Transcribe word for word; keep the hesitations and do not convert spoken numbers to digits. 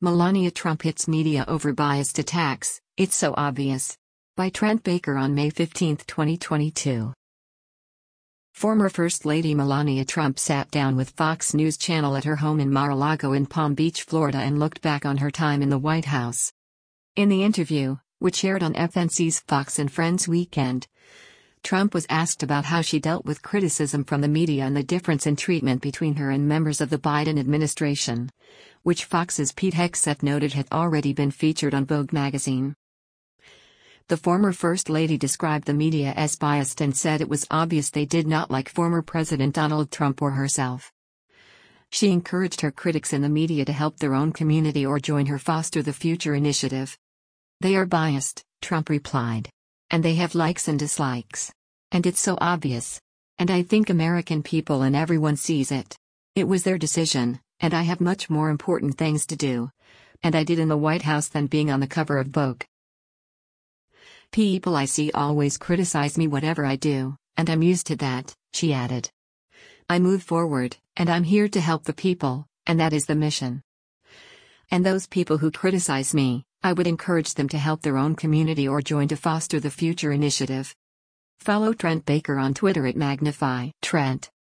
Melania Trump hits media over biased attacks, it's so obvious. By Trent Baker on May fifteenth, twenty twenty-two. Former First Lady Melania Trump sat down with Fox News Channel at her home in Mar-a-Lago in Palm Beach, Florida, and looked back on her time in the White House. In the interview, which aired on F N C's Fox and Friends Weekend, Trump was asked about how she dealt with criticism from the media and the difference in treatment between her and members of the Biden administration, which Fox's Pete Hegseth noted had already been featured on Vogue magazine. The former First Lady described the media as biased and said it was obvious they did not like former President Donald Trump or herself. She encouraged her critics in the media to help their own community or join her Foster the Future initiative. "They are biased," Trump replied. "And they have likes and dislikes. And it's so obvious. And I think American people and everyone sees it. It was their decision, and I have much more important things to do. And I did in the White House than being on the cover of Vogue. People I see always criticize me whatever I do, and I'm used to that," she added. "I move forward, and I'm here to help the people, and that is the mission. And those people who criticize me, I would encourage them to help their own community or join to Foster the Future initiative." Follow Trent Baker on Twitter at Magnify Trent.